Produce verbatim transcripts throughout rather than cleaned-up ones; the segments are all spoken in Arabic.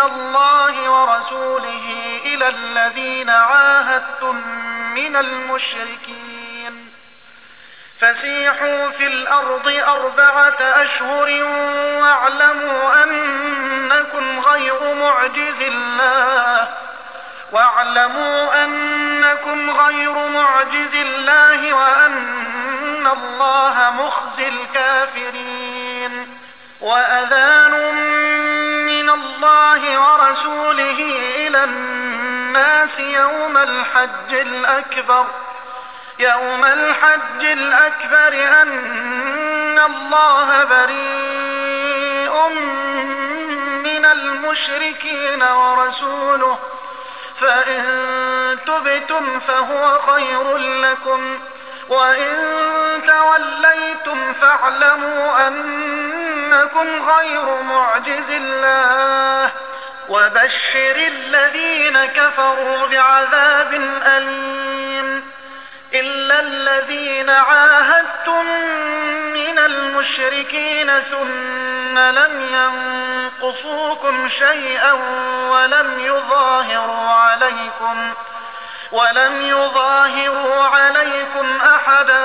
الله ورسوله إلى الذين عاهدتم من المشركين فسيحوا في الأرض أربعة أشهر واعلموا أنكم غير معجز الله واعلموا أنكم غير معجز الله وأن الله مخزي الكافرين وأذان من الله ورسوله إلى الناس يوم الحج الأكبر يوم الحج الأكبر أن الله بريء من المشركين ورسوله فإن تبتم فهو خير لكم وإن توليتم فاعلموا أنكم غير معجز الله وبشر الذين كفروا بعذاب أليم إلا الذين عاهدتم من المشركين ثم لم ينقصوكم شيئا ولم يظاهروا عليكم ولم يظاهروا عليكم أحدا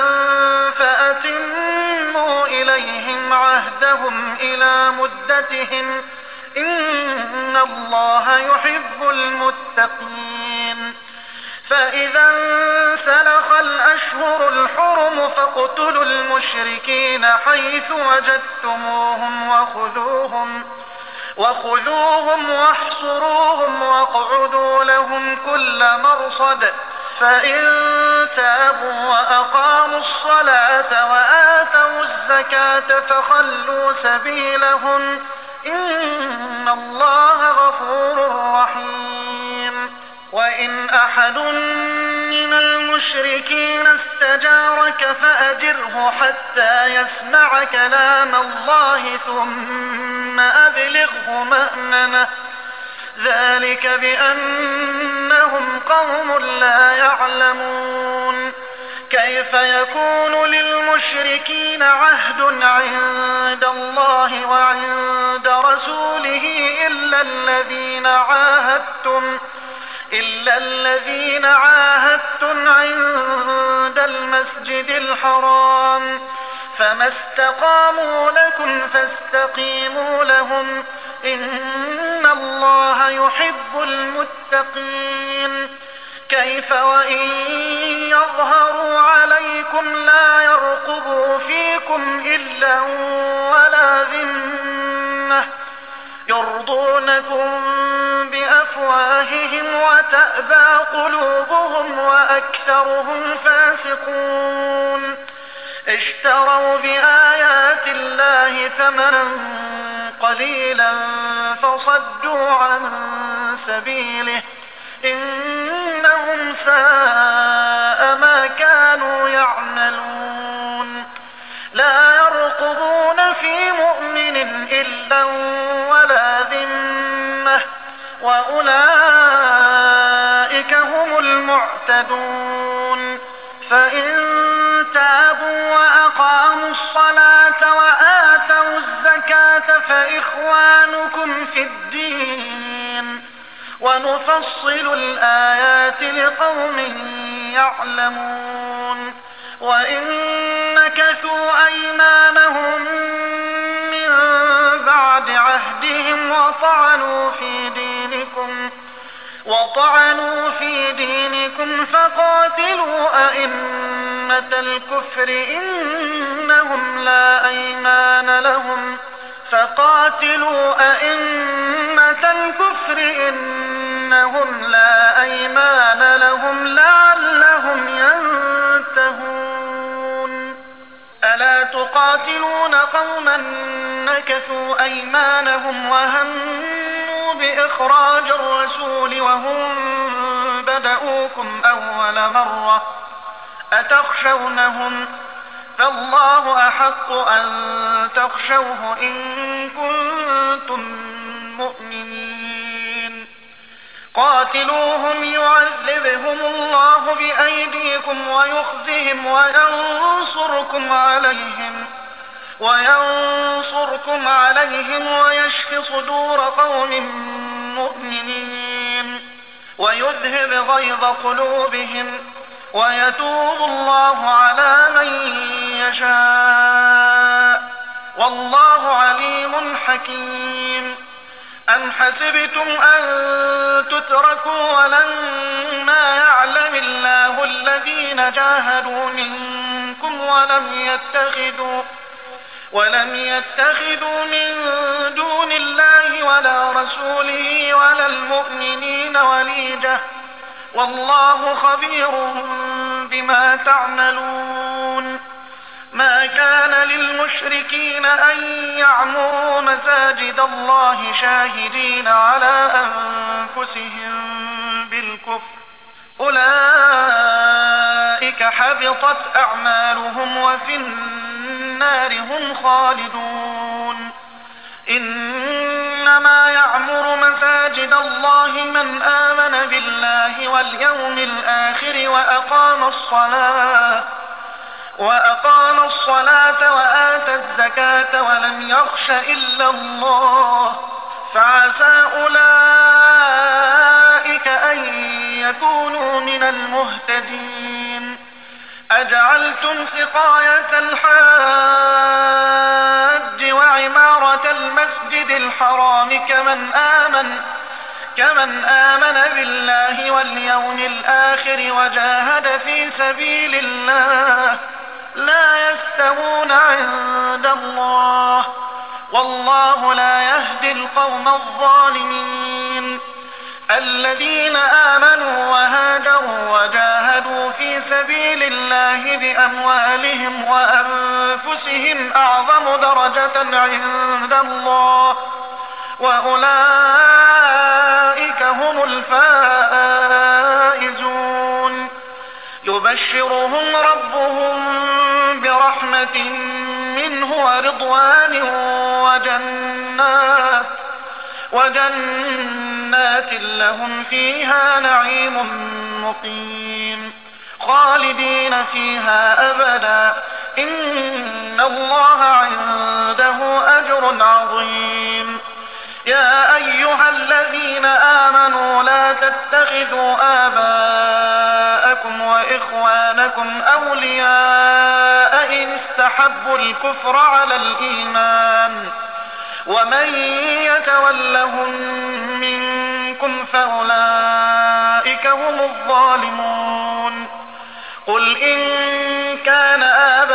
فأتموا إليهم عهدهم إلى مدتهم إن الله يحب المتقين فإذا انسلخ الأشهر الحرم فاقتلوا المشركين حيث وجدتموهم وخذوهم وخذوهم واحصروهم واقعدوا لهم كل مرصد فإن تابوا وأقاموا الصلاة وآتوا الزكاة فخلوا سبيلهم إن الله غفور رحيم وإن أحد من المشركين استجارك فأجره حتى يسمع كلام الله ثم أبلغه مأمنه ذلك بأنهم قوم لا يعلمون كيف يكون للمشركين عهد عند الله وعند رسوله إلا الذين عاهدتم إلا الذين عاهدتم عند المسجد الحرام فما استقاموا لكم فاستقيموا لهم إن الله يحب المتقين كيف وإن يظهروا عليكم لا يرقبوا فيكم إلا ولا ذمة يرضونكم بأفواههم وتأبى قلوبهم وأكثرهم فاسقون اشتروا بآيات الله ثمنا قليلا فصدوا عن سبيله إنهم ساء ما كانوا يعملون لا يرقبون في مؤمن إلا ولا ذمة وأولئك هم المعتدون فإن تابوا وأقاموا الصلاة وآتوا الزكاة فإخوانكم في الدين ونفصل الآيات لقوم يعلمون وإن نكثوا أيمانهم من بعد عهدهم وطعنوا في دينكم وطعنوا في دينكم فقاتلوا أئمة الكفر إنهم لا أيمان لهم فقاتلوا أئمة الكفر إنهم لا أيمان لهم لعلهم ينتهون ألا تقاتلون قوما نكثوا أيمانهم وهموا بإخراج الرسول وهم بدؤوكم أول مرة أتخشونهم فالله أحق أن تخشوه إن كنتم مؤمنين قاتلوهم يعذبهم الله بأيديكم ويخزهم وينصركم عليهم وينصركم عليهم ويشف صدور قوم مؤمنين ويذهب غيظ قلوبهم ويتوب الله على من يشاء والله عليم حكيم. أم حسبتم أن تتركوا ولما يعلم الله الذين جاهدوا منكم ولم يتخذوا ولم يتخذوا من دون الله ولا رسوله ولا المؤمنين وليجة والله خبير بما تعملون. ما كان للمشركين أن يعمروا مساجد الله شاهدين على أنفسهم بالكفر أولئك حبطت أعمالهم وفي النار هم خالدون. إنما يعمر مساجد الله من آمن بالله واليوم الآخر وأقام الصلاة وأقام الصلاة وآتى الزكاة ولم يخش إلا الله فعسى أولئك أن يكونوا من المهتدين. أجعلتم سقاية الحاج وعمارة المسجد الحرام كمن آمن كمن آمن بالله واليوم الآخر وجاهد في سبيل الله لا يستوون عند الله والله لا يهدي القوم الظالمين. الذين آمنوا وهاجروا وجاهدوا في سبيل الله بأموالهم وأنفسهم أعظم درجة عند الله وأولئك هم الفائزون. يبشرهم ربهم برحمة منه ورضوان وجنات وجنات لهم فيها نعيم مقيم خالدين فيها أبدا إن الله عنده أجر عظيم. يا أيها الذين آمنوا لا تتخذوا آباءكم وإخوانكم أولياء إن استحبوا الكفر على الإيمان ومن يتولهم منكم فأولئك هم الظالمون. قل إن كان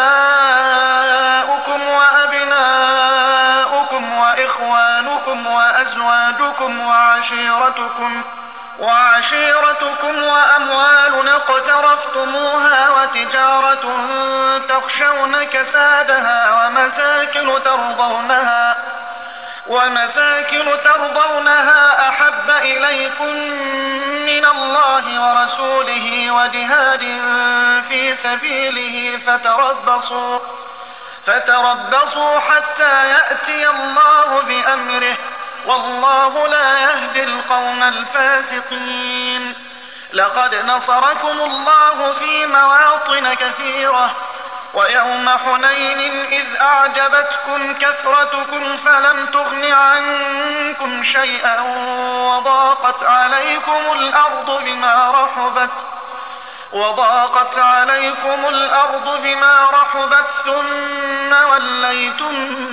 آباؤكم وأبناؤكم وإخوانكم وأزواجكم وعشيرتكم وعشيرتكم وأموال اقترفتموها وتجارة تخشون كسادها ومساكن ترضونها ومساكن ترضونها أحب إليكم من الله ورسوله وجهاد في سبيله فتربصوا فتربصوا حتى يأتي الله بأمره والله لا يهدي القوم الفاسقين. لقد نصركم الله في مواطن كثيرة ويوم حنين إذ أعجبتكم كثرتكم فلم تغن عنكم شيئا وضاقت عليكم الأرض بما رحبت وضاقت عليكم الأرض بما رحبت ثم وليتم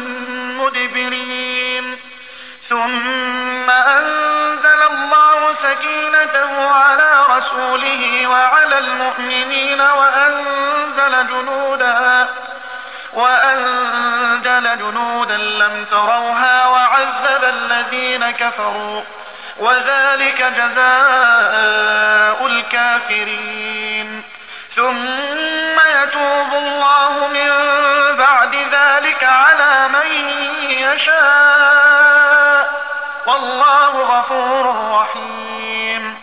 مدبرين. ثم أنزل الله سكينته على رسوله وعلى المؤمنين وأنزل جنودا وأنزل جنودا لم تروها وعذب الذين كفروا وذلك جزاء الكافرين. ثم يتوب الله من بعد ذلك على من يشاء والله غفور رحيم.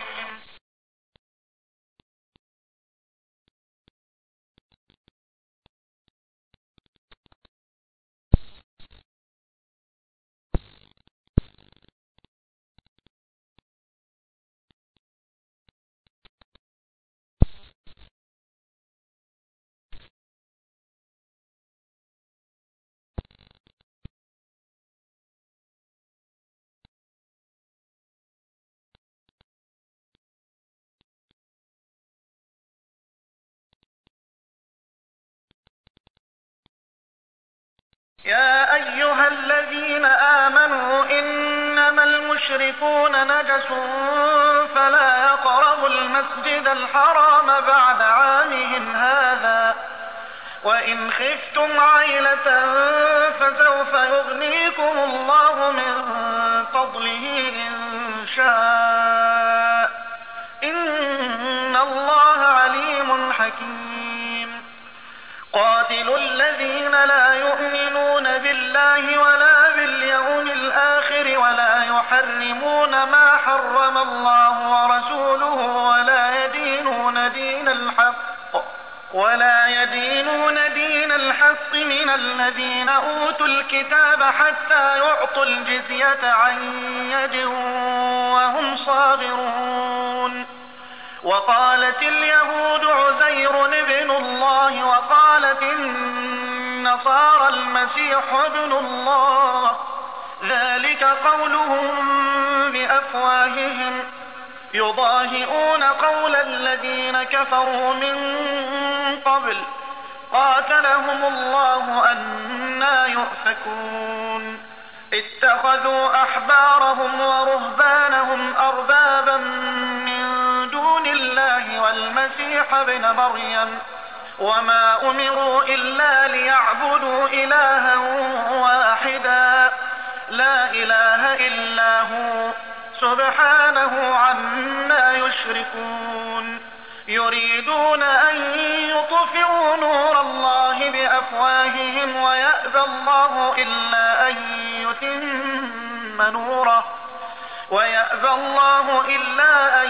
أيها الذين آمنوا إنما المشركون نجس فلا يقربوا المسجد الحرام بعد عامهم هذا وإن خفتم عيلة فسوف يغنيكم الله من فضله إن شاء إن الله عليم حكيم. قاتلوا الذين لا يؤمنون بالله ولا باليوم الآخر ولا يحرمون ما حرم الله ورسوله ولا يدينون دين الحق ولا يدينون دين الحق من الذين أوتوا الكتاب حتى يعطوا الجزية عن يد وهم صاغرون. وقالت اليهود عزير ابن الله وقالت النصارى المسيح ابن الله ذلك قولهم بأفواههم يضاهئون قول الذين كفروا من قبل قاتلهم الله أنى يؤفكون. اتخذوا أحبارهم ورهبانهم أربابا من دون الله والمسيح ابن مريم وما أمروا إلا ليعبدوا إلها واحدا لا إله إلا هو سبحانه عما يشركون. يريدون أن يطفئوا نور الله بأفواههم ويأبى الله إلا أن يتم نوره ويأبى الله إلا أن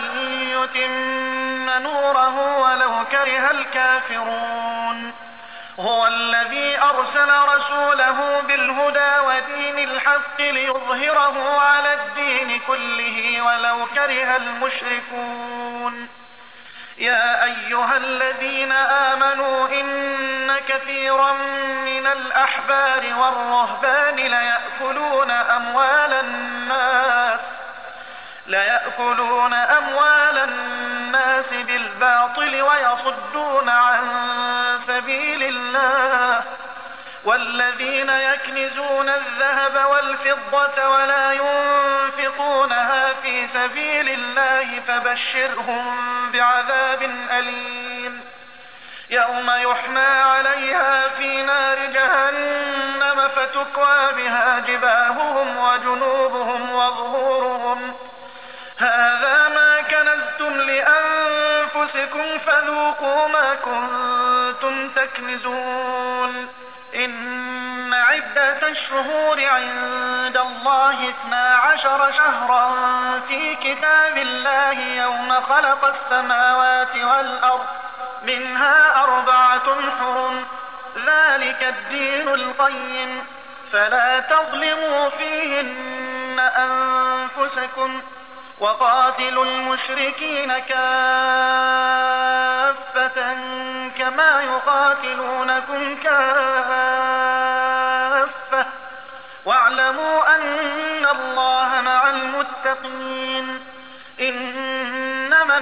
يتم نوره ولو كره الكافرون. هو الذي أرسل رسوله بالهدى ودين الحق ليظهره على الدين كله ولو كره المشركون. يا أيها الذين آمنوا إن كثيرا من الأحبار والرهبان ليأكلون أموال الناس ليأكلون أموال الناس بالباطل ويصدون عن سبيل الله والذين يكنزون الذهب والفضة ولا ينفقونها في سبيل الله فبشرهم بعذاب أليم يوم يحمى عليها في نار جهنم فتكوى بها جباههم وجنوبهم وظهورهم هذا ما كنزتم لأنفسكم فذوقوا ما كنتم تكنزون. إن عدة الشهور عند الله اثنا عشر شهرا في كتاب الله يوم خلق السماوات والأرض منها أربعة حرم ذلك الدين القيم فلا تظلموا فيهن أنفسكم وقاتلوا المشركين كافة كما يقاتلونكم كافة واعلموا أن الله مع المتقين. إنما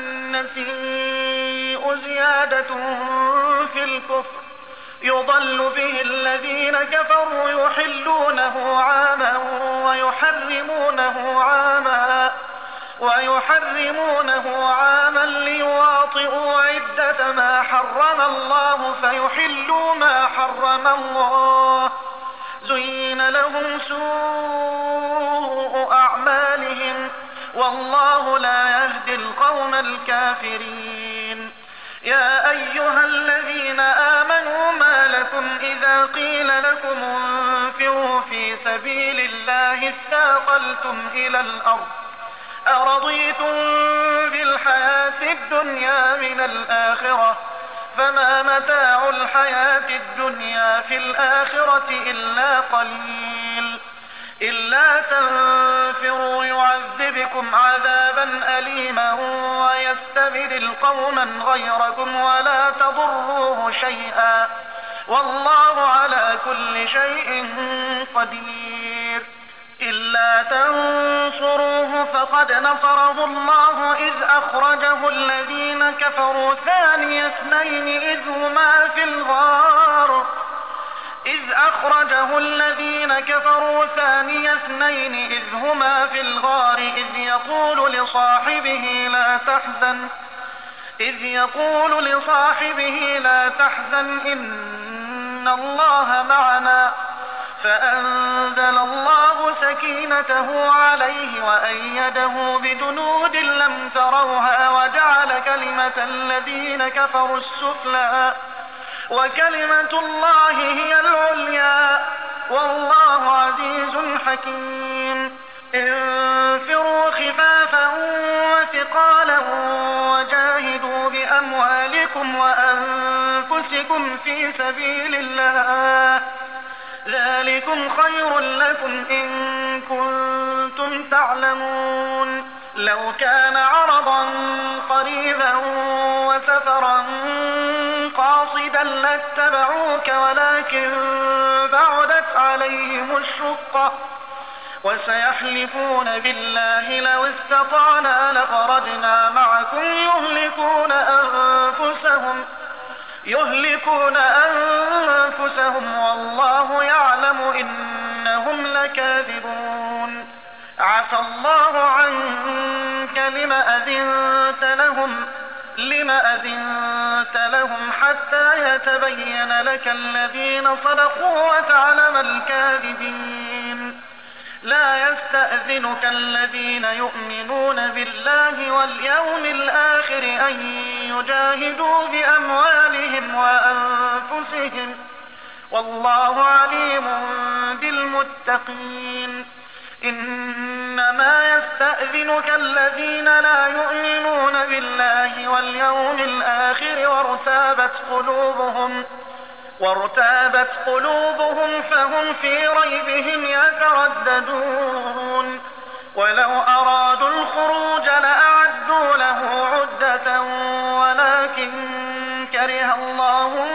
النسيء زيادة في الكفر يضل به الذين كفروا يحلونه عاما ويحرمونه عاما ويحرمونه عاما ليواطئوا عدة ما حرم الله فيحلوا ما حرم الله زين لهم سوء أعمالهم والله لا يهدي القوم الكافرين. يا أيها الذين آمنوا ما لكم إذا قيل لكم انفروا في سبيل الله استاقلتم إلى الأرض أرضيتم بالحياة الدنيا من الآخرة فما متاع الحياة الدنيا في الآخرة إلا قليل. إلا تنفروا يعذبكم عذابا أليما ويستبدل قوما غيركم ولا تضروه شيئا والله على كل شيء قدير. إلا تنصروه فقد نصره الله إذ أخرجه الذين كفروا ثاني اثنين إذ هما في الغار إذ أخرجه الذين الذين كفروا ثاني اثنين إذ هما في الغار إذ يقول لصاحبه لا تحزن إذ يقول لصاحبه لا تحزن إن الله معنا فأنزل الله سكينته عليه وأيده بجنود لم تروها وجعل كلمة الذين كفروا السفلى وكلمة الله هي العليا والله عزيز حكيم. انفروا خفافا وثقالا وجاهدوا بأموالكم وأنفسكم في سبيل الله ذلكم خير لكم إن كنتم تعلمون. لو كان عرضا قريبا وسفرا قاصدا لاتبعوك ولكن بعدت عليهم الشقة وسيحلفون بالله لو استطعنا لخرجنا معكم يهلكون أنفسهم يهلكون أنفسهم والله يعلم إنهم لكاذبون. عفى الله عنك لما أذنت لهم لما أذنت لهم حتى يتبين لك الذين صدقوا وتعلم الكاذبين. لا يستأذنك الذين يؤمنون بالله واليوم الآخر أن يجاهدوا بأموالهم وأنفسهم والله عليم بالمتقين. إنما يستأذنك الذين لا يؤمنون بالله واليوم الآخر وارتابت قلوبهم وارتابت قلوبهم فهم في ريبهم يترددون. ولو أرادوا الخروج لأعدوا له عدة ولكن كره الله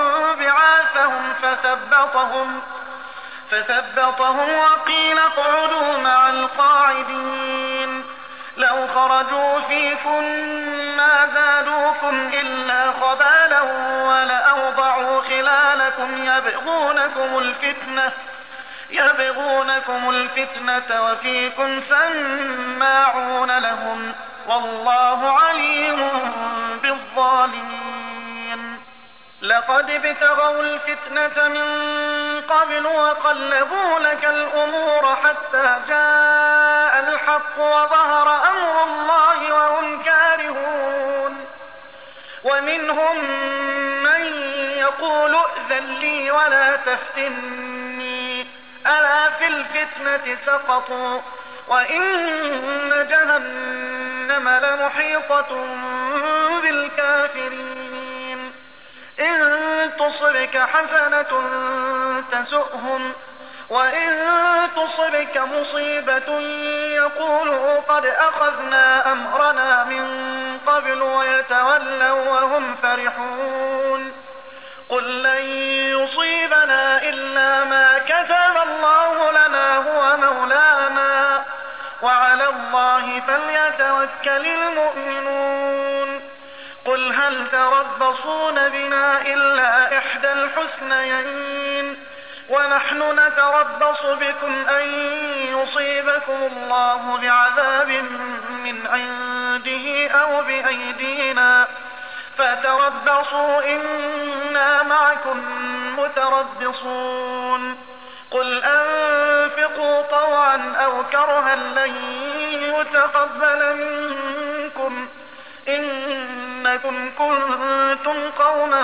بعاثهم فثبطهم فثبطهم وقيل اقعدوا مع القاعدين. لو خرجوا فيكم ما زادوكم إلا خبالا ولأوضعوا خلالكم يبغونكم الفتنة يبغونكم الفتنة وفيكم سماعون لهم والله عليم بالظالمين. لقد ابتغوا الفتنة من قبل وقلبوا لك الأمور حتى جاء الحق وظهر أمر الله وهم كارهون. ومنهم من يقول ائذن لي ولا تفتني ألا في الفتنة سقطوا وإن جهنم لمحيطة بالكافرين. إن تصبك حسنة تسؤهم وإن تصبك مصيبة يقولوا قد أخذنا أمرنا من قبل ويتولوا وهم فرحون. قل لن يصيبنا إلا ما كتب الله لنا هو مولانا وعلى الله فليتوكل المؤمنون. قل هل تربصون بنا إلا إحدى الحسنيين ونحن نتربص بكم أن يصيبكم الله بعذاب من عنده أو بأيدينا فتربصوا إنا معكم متربصون. قل أنفقوا طوعا أو كرها لن يتقبل منكم إنكم كنتم قوما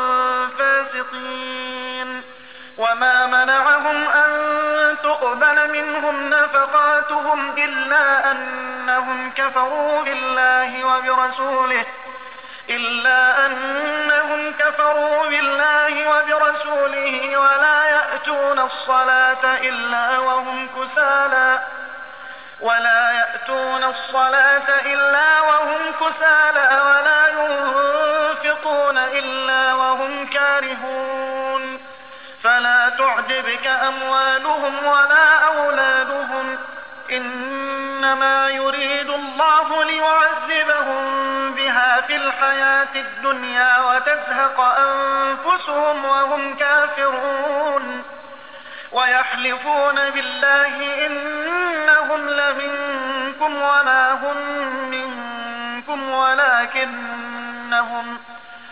فاسقين. وما منعهم أن تقبل منهم نفقاتهم إلا أنهم كفروا بالله وبرسوله إلا أنهم كفروا بالله وبرسوله ولا يأتون الصلاة إلا وهم كسالى ولا يأتون الصلاة إلا وهم كسالى ولا ينفقون إلا وهم كارهون. فلا تعجبك أموالهم ولا أولادهم إنما يريد الله ليعذبهم بها في الحياة الدنيا وتزهق أنفسهم وهم كافرون ويحلفون بالله إنهم لمنكم وما هم منكم ولكنهم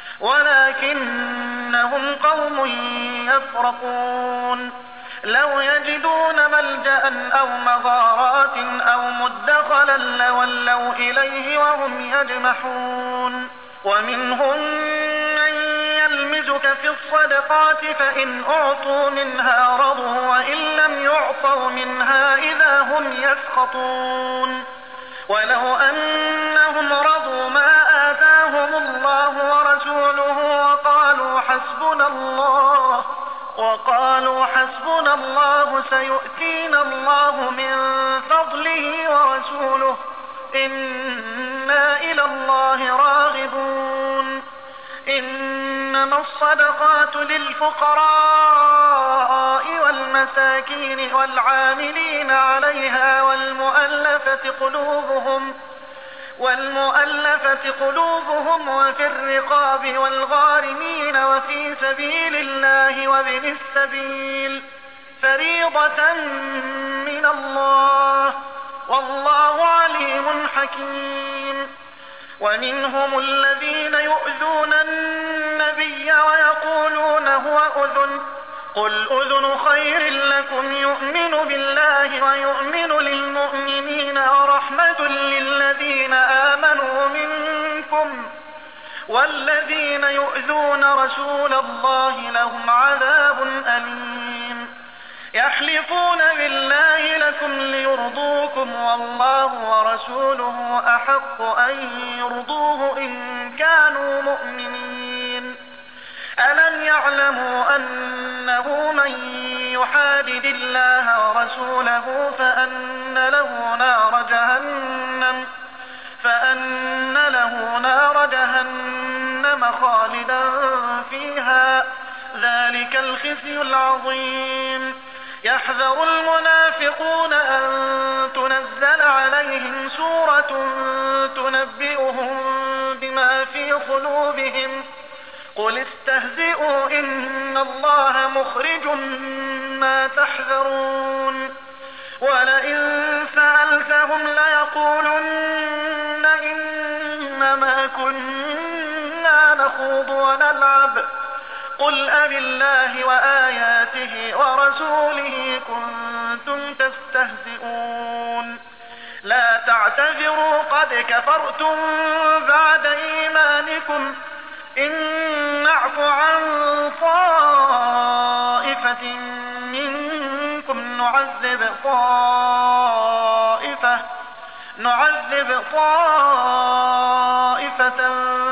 ولكنهم قوم يفرقون لو يجدون ملجأ أو مغارات أو مدخلا لولوا إليه وهم يجمحون ومنهم من يلمزك في الصدقات فإن أعطوا منها رضوا وإن لم يعطوا منها إذا هم يسخطون ولو أنهم رضوا ما آتاهم الله ورسوله وقالوا حسبنا الله وقالوا حسبنا الله سيؤتينا الله من فضله ورسوله إنا إلى الله راغبون إنما الصدقات للفقراء والمساكين والعاملين عليها والمؤلفة قلوبهم والمؤلفة قلوبهم وفي الرقاب والغارمين وفي سبيل الله وابن السبيل فريضة من الله والله عليم حكيم ومنهم الذين يؤذون النبي ويقولون هو أذن قل أذن خير لكم يؤمن بالله ويؤمن للمؤمنين ورحمة للذين آمنوا منكم والذين يؤذون رسول الله لهم عذاب أليم يحلفون بالله لكم ليرضوكم والله ورسوله أحق أن يرضوه إن كانوا مؤمنين ألم يعلموا أنه من يحادد الله ورسوله فأن له نار جهنم فأن له نار جهنم خالدا فيها ذلك الخزي العظيم يحذر المنافقون أن تنزل عليهم سورة تنبئهم بما في قلوبهم قل استهزئوا إن الله مخرج ما تحذرون ولئن سألتهم ليقولن إنما كنا نخوض ونلعب قل أبالله وآياته ورسوله كنتم تستهزئون لا تعتذروا قد كفرتم بعد إيمانكم إن نعف عن طائفة منكم نعذب طائفة نعذب طائفة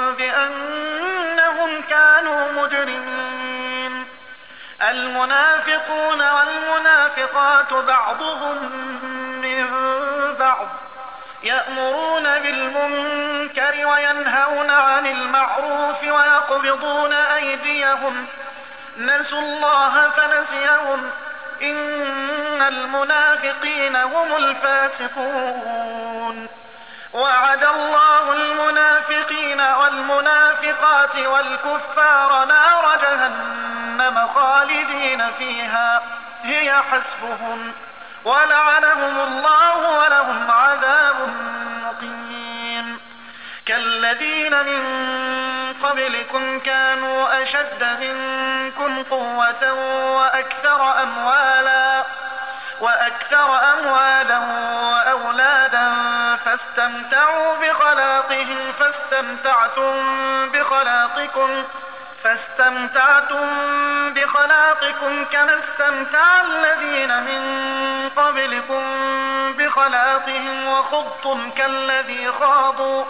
بأنهم كانوا مجرمين المنافقون والمنافقات بعضهم من بعض يأمرون بالمنكر وينهون عن المعروف ويقبضون أيديهم نسوا الله فنسيهم إن المنافقين هم الفاسقون وعد الله المنافقين والمنافقات والكفار نار جهنم خالدين فيها هي حسبهم ولعنهم الله ولهم عذاب مقيم كالذين من قبلكم كانوا أشد منكم قوة وأكثر أموالا وأكثر أموالا وأولادا فاستمتعوا بخلاقهم فاستمتعتم بخلاقكم فاستمتعتم بخلاقكم كما استمتع الذين من قبلكم بخلاقهم وخضتم كالذي خاضوا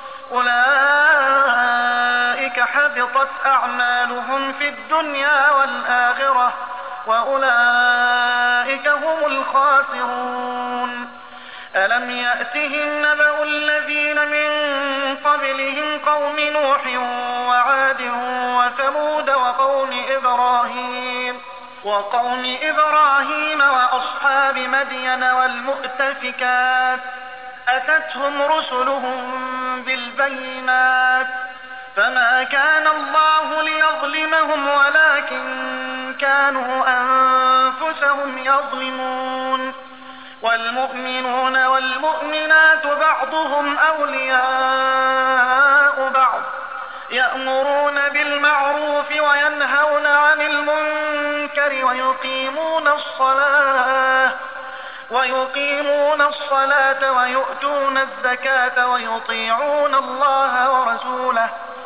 أولئك حبطت أعمالهم في الدنيا والآخرة وأولئك هم الخاسرون ألم يأتهم نبأ الذين من قبلهم قوم نوح وعاد وثمود وقوم إبراهيم وقوم إبراهيم وأصحاب مدين والمؤتفكات أتتهم رسلهم بالبينات فما كان الله ليظلمهم ولكن كانوا أنفسهم يظلمون. والمؤمنون والمؤمنات بعضهم أولياء بعض يأمرون بالمعروف وينهون عن المنكر ويقيمون الصلاة ويقيمون الصلاة ويؤتون الزكاة ويطيعون الله ورسوله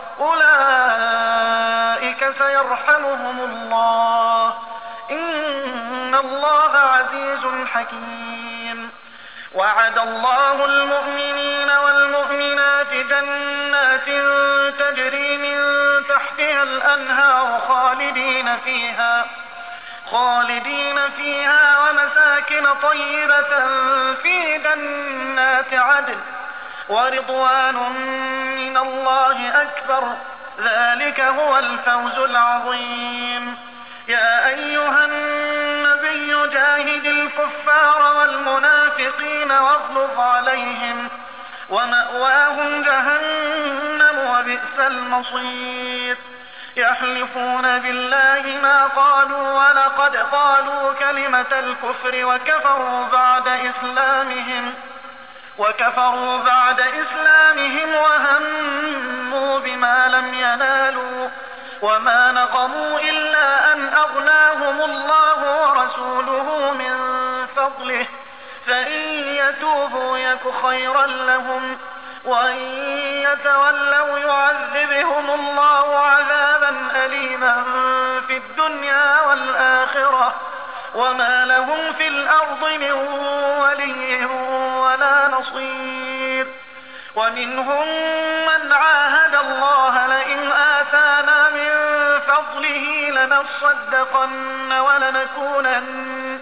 أولئك سيرحمهم الله إن الله عزيز حكيم. وعد الله المؤمنين والمؤمنات جنات تجري من تحتها الأنهار خالدين فيها خالدين فيها ومساكن طيبة في جنات عدن ورضوان من الله أكبر ذلك هو الفوز العظيم. يا أيها النبي جاهد الكفار والمنافقين واغلظ عليهم ومأواهم جهنم وبئس المصير. يحلفون بالله ما قالوا ولقد قالوا كلمة الكفر وكفروا بعد إسلامهم وكفروا بعد إسلامهم وهموا بما لم ينالوا وما نقموا إلا أن أغناهم الله ورسوله من فضله فإن يتوبوا يك خيرا لهم وإن يتولوا يعذبهم الله عذابا أليما في الدنيا والآخرة وما لهم في الأرض من ولي ولا نصير. ومنهم من عاهد الله لئن آتانا من فضله لنصدقن ولنكونن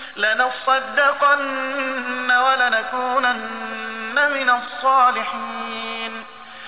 لنصدقن ولنكونن من الصالحين.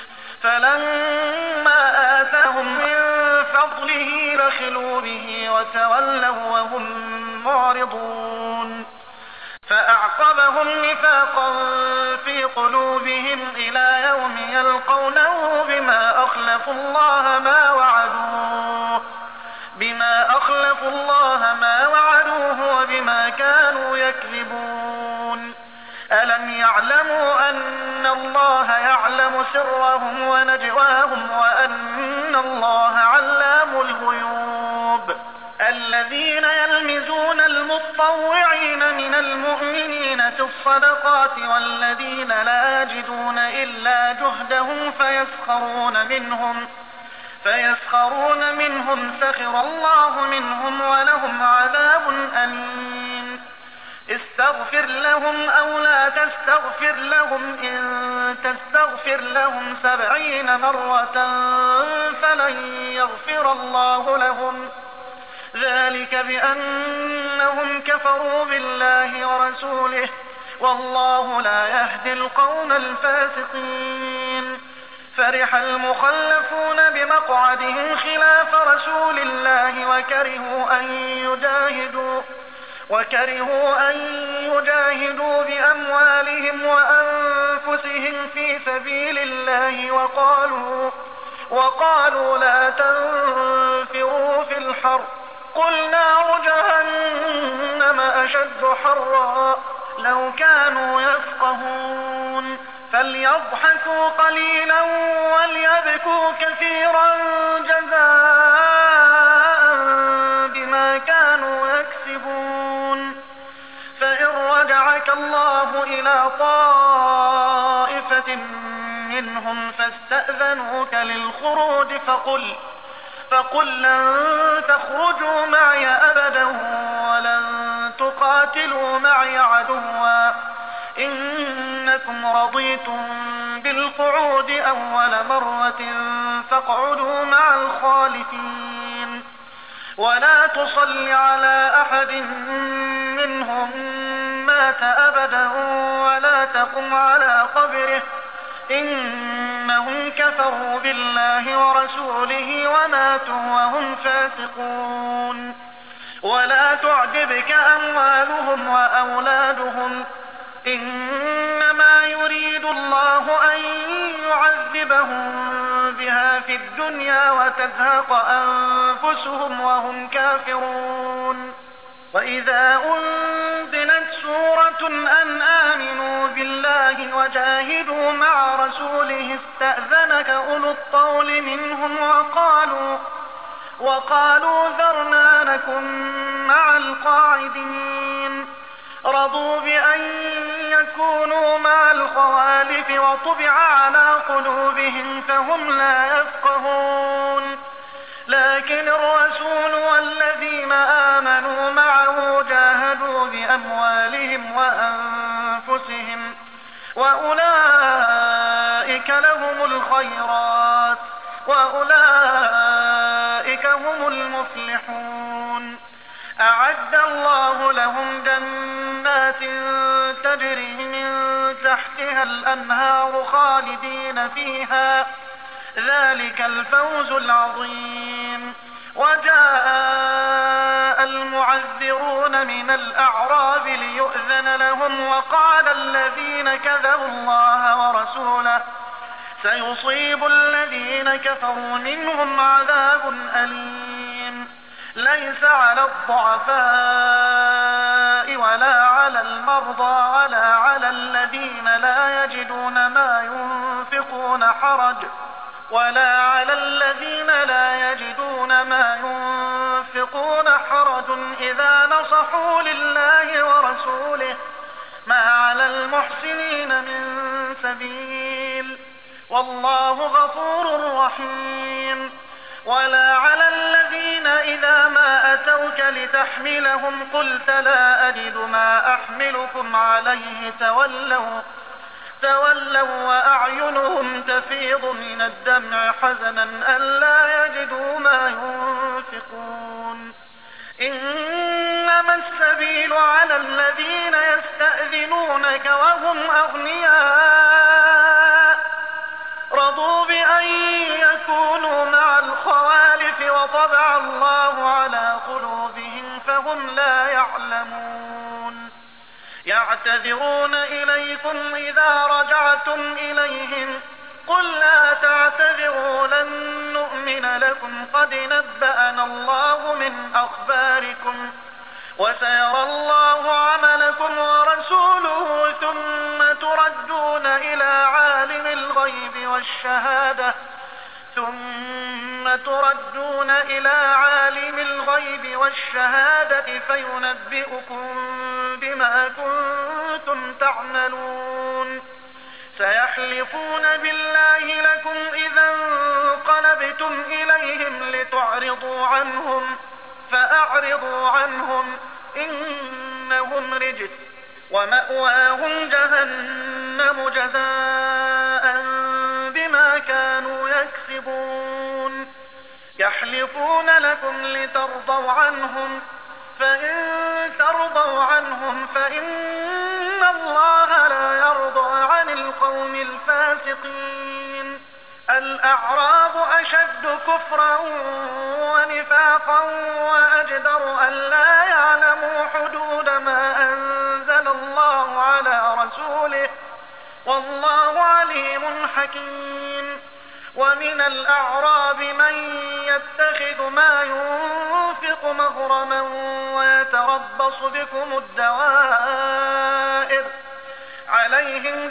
فلما آتاهم من فضله بخلوا به وتولوا وهم معرضون. فأعقبهم نفاقا في قلوبهم إلى يوم يلقونه بما أخلفوا الله ما وعدوه بما أخلفوا الله ما وعدوه وبما كانوا يكذبون. ألم يعلموا أن الله يعلم سرهم ونجواهم وأن الله علام الغيوب. الذين يلمزون المطوعين من المؤمنين في الصدقات والذين لا يجدون إلا جهدهم فيسخرون منهم فيسخرون منهم سخر الله منهم ولهم عذاب أليم. استغفر لهم أو لا تستغفر لهم إن تستغفر لهم سبعين مرة فلن يغفر الله لهم ذلك بأنهم كفروا بالله ورسوله والله لا يهدي القوم الفاسقين. فرح المخلفون بمقعدهم خلاف رسول الله وكرهوا أن يجاهدوا وكرهوا أن يجاهدوا بأموالهم وأنفسهم في سبيل الله وقالوا وقالوا لا تنفروا في الحر قل نار جهنم أشد حرا لو كانوا يفقهون. فليضحكوا قليلا وليبكوا كثيرا جزاء بما كانوا يكسبون. فإن رجعك الله إلى طائفة منهم فاستأذنوك للخروج فقل فقل لن تخرجوا معي أبدا ولن تقاتلوا معي عدوا إنكم رضيتم بالقعود أول مرة فاقعدوا مع الخالفين. ولا تصل على أحد منهم مات أبدا ولا تقم على قبره إنهم كفروا بالله ورسوله وماتوا وهم فاسقون. ولا تعجبك أموالهم وأولادهم إنما يريد الله أن يعذبهم بها في الدنيا وتزهق أنفسهم وهم كافرون. وإذا أنزلت سورة أن آمنوا بالله وجاهدوا مع رسوله استأذنك أولو الطول منهم وقالوا وقالوا ذرنا نكن مع القاعدين. رضوا بأن يكونوا مع الخوالف وطبع على قلوبهم فهم لا يفقهون. لكن الرسول والذين آمنوا معه جاهدوا بأموالهم وأنفسهم وأولئك لهم الخيرات وأولئك هم المفلحون. أعد الله لهم جنات تجري من تحتها الأنهار خالدين فيها ذلك الفوز العظيم. وجاء المعذرون من الأعراب ليؤذن لهم وقال الذين كذبوا الله ورسوله سيصيب الذين كفروا منهم عذاب أليم. ليس على الضعفاء ولا على المرضى ولا على الذين لا يجدون ما ينفقون حرج ولا على الذين لا يجدون ما ينفقون حرج إذا نصحوا لله ورسوله ما على المحسنين من سبيل والله غفور رحيم. ولا على الذين إذا ما أتوك لتحملهم قلت لا أجد ما أحملكم عليه تولوا تولوا وأعينهم تفيض من الدمع حزنا ألا يجدوا ما ينفقون. إنما السبيل على الذين يستأذنونك وهم أغنياء رضوا بأن يكونوا مع الخوالف وطبع الله على قلوبهم فهم لا يعلمون. يعتذرون إليكم إذا رجعتم إليهم قل لا تعتذروا لن نؤمن لكم قد نبأنا الله من أخباركم وسيرى الله عملكم ورسوله ثم تردون إلى عالم الغيب والشهادة ثم تردون إلى عالم الغيب والشهادة فينبئكم بما كنتم تعملون. سيحلفون بالله لكم إذا انقلبتم إليهم لتعرضوا عنهم فأعرضوا عنهم إنهم رجس ومأواهم جهنم جزاء بما كانوا يكسبون. يحلفون لكم لترضوا عنهم فإن ترضوا عنهم فإن الله لا يرضى عن القوم الفاسقين. الأعراب أشد كفرا ونفاقا وأجدر أن لا يعلموا حدود ما أنزل الله على رسوله والله عليم حكيم. ومن الأعراب من يتخذ ما ينفق مغرما ويتربص بكم الدوائر عليهم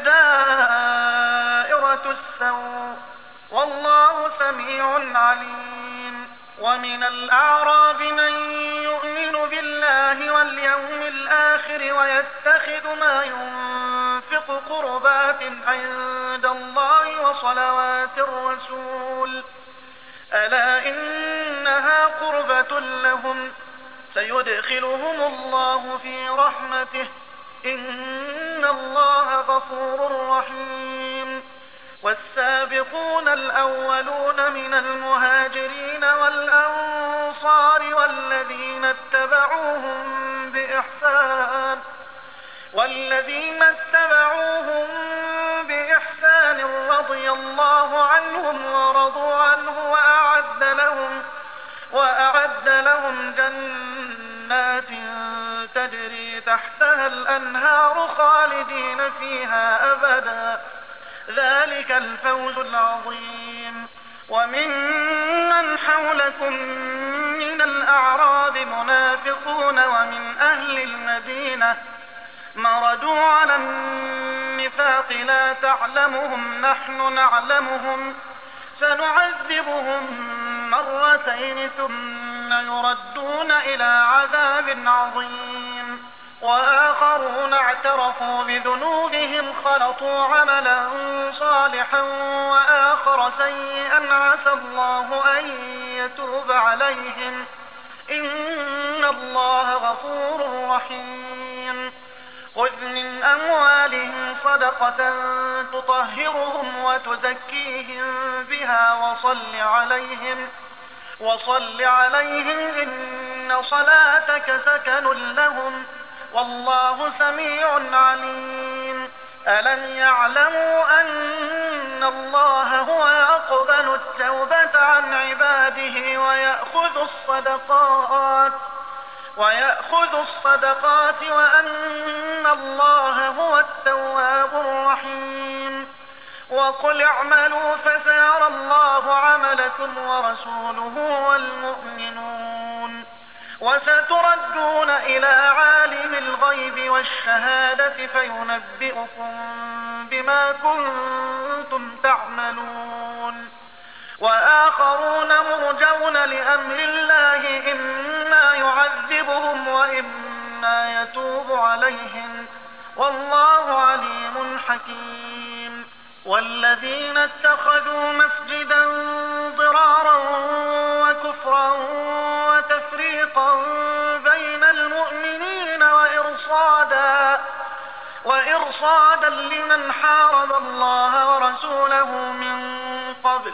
دائرة السوء والله سميع عليم. ومن الأعراب من يؤمن بالله واليوم الآخر ويتخذ ما ينفق قربات عند الله وصلوات الرسول ألا إنها قربة لهم سيدخلهم الله في رحمته إن الله غفور رحيم. والسابقون الأولون من المهاجرين والأنصار والذين اتبعوهم بإحسان والذين اتبعوهم بإحسان رضي الله عنهم ورضوا عنه وأعد لهم وأعد لهم جنات تجري تحتها الأنهار خالدين فيها أبدا ذلك الفوز العظيم. وممن حولكم من الأعراب منافقون ومن أهل المدينة مردوا على النفاق لا تعلمهم نحن نعلمهم سنعذبهم مرتين ثم يردون إلى عذاب عظيم وآخرون اعترفوا بذنوبهم خلطوا عملا صالحا وآخر سيئا عسى الله أن يتوب عليهم إن الله غفور رحيم خذ من أموالهم صدقة تطهرهم وتزكيهم بها وصل عليهم وصل عليهم إن صلاتك سكن لهم والله سميع عليم ألم يعلموا أن الله هو يقبل التوبة عن عباده ويأخذ الصدقات ويأخذ الصدقات وأن الله هو التواب الرحيم وقل اعملوا فسيرى الله عملكم ورسوله والمؤمنون وستردون إلى عالم الغيب والشهادة فينبئكم بما كنتم تعملون وآخرون مرجون لأمر الله إما يعذبهم وإما يتوب عليهم والله عليم حكيم والذين اتخذوا مسجدا ضرارا وكفرا وتفريقا بين المؤمنين وإرصادا وإرصادا لمن حارب الله ورسوله من قبل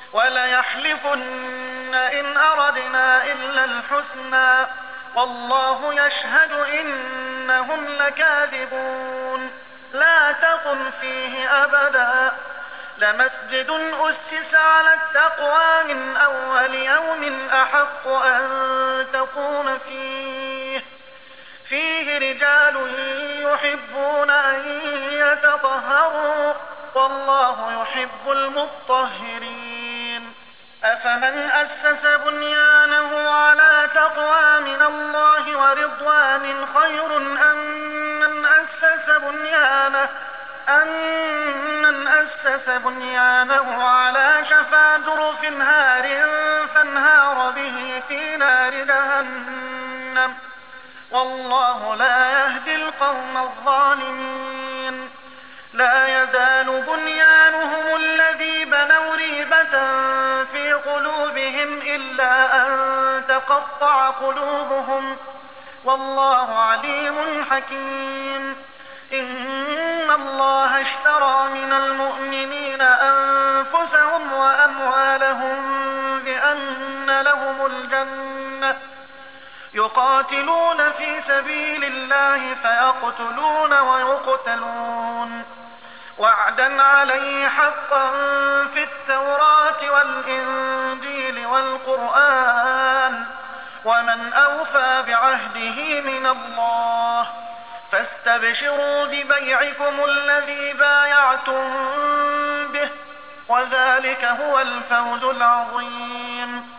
وليحلفن إن أردنا إلا الحسنى والله يشهد إنهم لكاذبون لا تقم فيه أبدا لمسجد أسس على التقوى من أول يوم أحق أن تقوم فيه فيه رجال يحبون أن يتطهروا والله يحب المطهرين أفمن أسس بنيانه على تقوى من الله ورضوان خير أم من أسس بنيانه أمن أسس بنيانه على شفا جرف هار فانهار به في نار جهنم والله لا يهدي القوم الظالمين لا يزال بنيانهم الذي بنوا ريبة في قلوبهم إلا أن تقطع قلوبهم والله عليم حكيم إن الله اشترى من المؤمنين أنفسهم وأموالهم بأن لهم الجنة يقاتلون في سبيل الله فيقتلون ويقتلون وعدا عليه حقا في التوراة والإنجيل والقرآن ومن أوفى بعهده من الله فاستبشروا ببيعكم الذي بايعتم به وذلك هو الفوز العظيم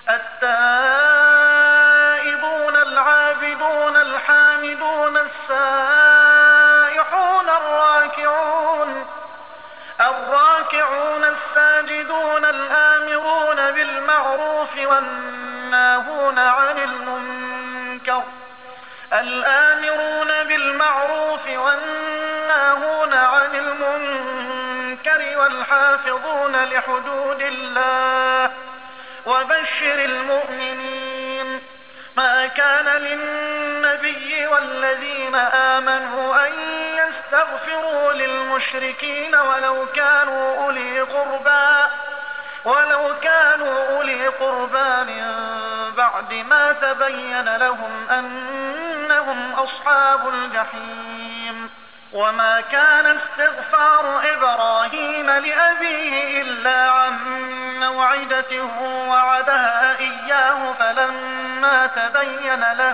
التائبون العابدون الحامدون السائحون الراكعون الراكعون الساجدون الآمرون بالمعروف والناهون عن المنكر الآمرون بالمعروف والناهون عن المنكر والحافظون لحدود الله وبشر المؤمنين ما كان للنبي والذين آمنوا أن يستغفروا للمشركين ولو كانوا أولي قربى ولو كانوا أولي قربى من بعد ما تبين لهم أنهم أصحاب الجحيم وما كان استغفار إبراهيم لأبيه إلا عن موعدة وعدها إياه فلما تبين له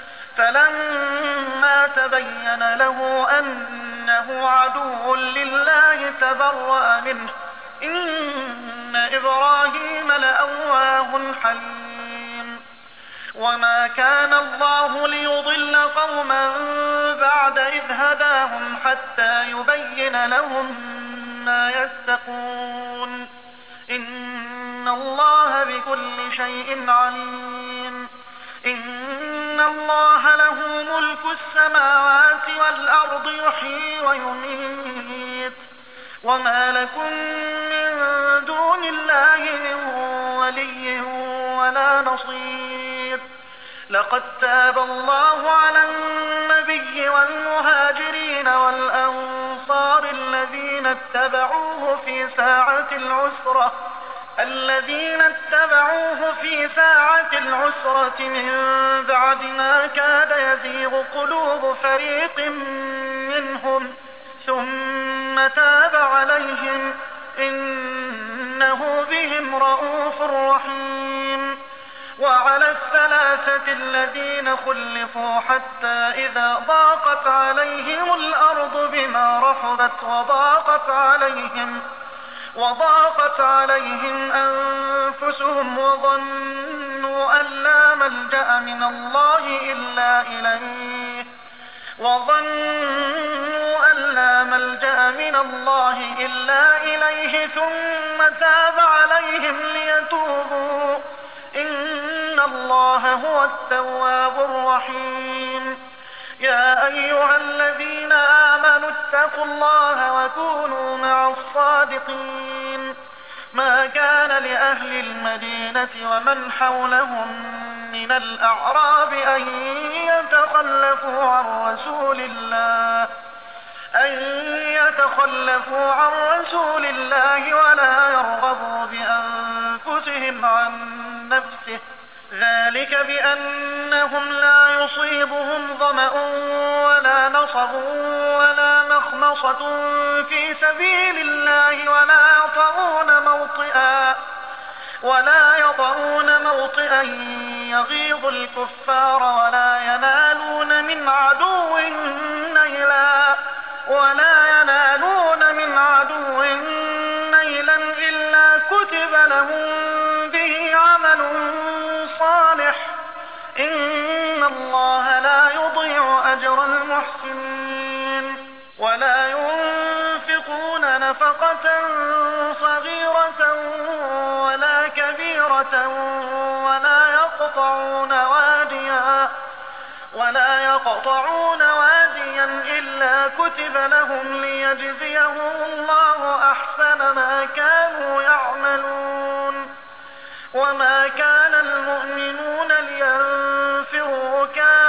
فلما تبين له أنه عدو لله تبرأ منه إن إبراهيم لأواه حليم. وما كان الله ليضل قوما بعد إذ هداهم حتى يبين لهم ما يتقون. إن الله بكل شيء عليم. إن الله له ملك السماوات والأرض يحيي ويميت. وما لكم من دون الله من ولي ولا نصير. لقد تاب الله على النبي والمهاجرين والأنصار الذين اتبعوه في ساعة العسرة الذين اتبعوه في ساعة العسرة من بعد ما كاد يزيغ قلوب فريق منهم ثم تاب عليهم إنه بهم رءوف رحيم. وعلى الثلاثة الذين خلفوا حتى إذا ضاقت عليهم الأرض بما رحبت وضاقت عليهم وضاقت عليهم أنفسهم وظنوا أن لا ملجأ من الله إلا إليه وظنوا أن لا ملجأ من الله إلا إليه ثم تاب عليهم ليتوبوا إن الله هو التواب الرحيم. يا أيها الذين آمنوا اتقوا الله وكونوا مع الصادقين. ما كان لأهل المدينة ومن حولهم من الأعراب أن يتخلفوا عن رسول الله أن يتخلفوا عن رسول الله ولا يرغبوا بأنفسهم عن نفسه ذلك بأنهم لا يصيبهم ظمأ ولا نصب ولا مخمصة في سبيل الله ولا يطؤون موطئا ولا يطؤون موطئا يغيظ الكفار ولا ينالون من عدو نيلا ولا ينالون من عدو نيلا إلا كتب لهم به عمل صالح إن الله لا يضيع أجر المحسنين. ولا ينفقون نفقة صغيرة ولا كبيرة ولا يقطعون واديا ولا يقطعون واديا إلا كتب لهم ليجزيهم الله أحسن ما كانوا يعملون. وما كان المؤمنون لينفروا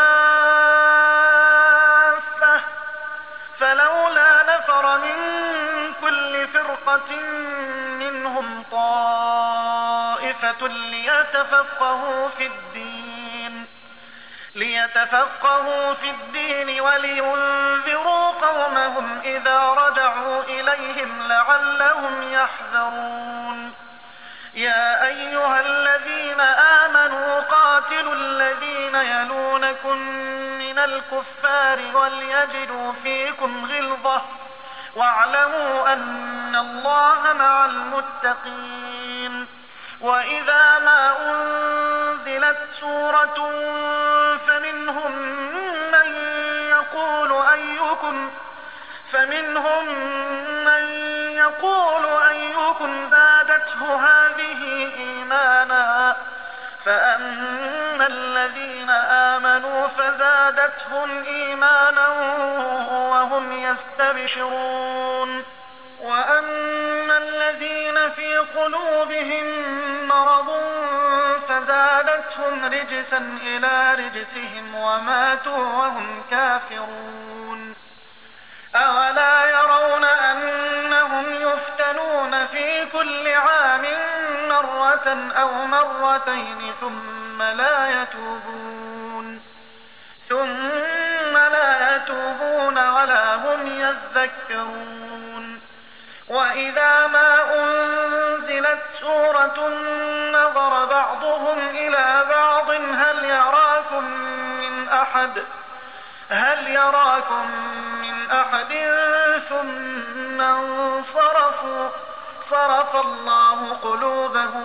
كافة فلولا نفر من كل فرقة منهم طائفة ليتفقهوا في الدين ليتفقهوا في الدين ولينذروا قومهم إذا رجعوا إليهم لعلهم يحذرون. يا أيها الذين آمنوا قاتلوا الذين يلونكم من الكفار وليجدوا فيكم غلظة واعلموا أن الله مع المتقين. وإذا ما أنزلت سورة فمنهم من يقول أيكم فمنهم من يقول أيكم زادته هذه إيمانا فأما الذين آمنوا فزادتهم إيمانا وهم يستبشرون. وأما الذين في قلوبهم مرض فزادتهم رجسا إلى رجسهم وماتوا وهم كافرون. أولا يرون أنهم يفتنون في كل عام مرة أو مرتين ثم لا يتوبون ثم لا يتوبون ولا هم يذكرون. وإذا ما أنزلت سورة نظر بعضهم إلى بعض هل يراكم من أحد هل يراكم من أحد ثم انصرفوا صرف الله قلوبهم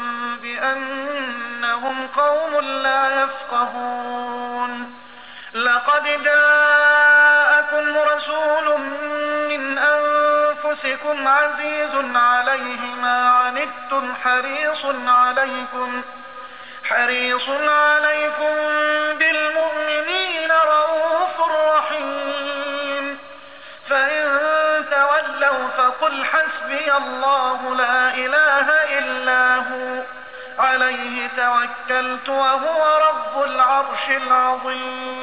بأنهم قوم لا يفقهون لقد جاءكم رسول من أنفسكم عزيز عليه ما عنتم حريص عليكم حريص عليكم بالمؤمنين رؤوف رحيم فإن تولوا فقل حسبي الله لا إله إلا هو عليه توكلت وهو رب العرش العظيم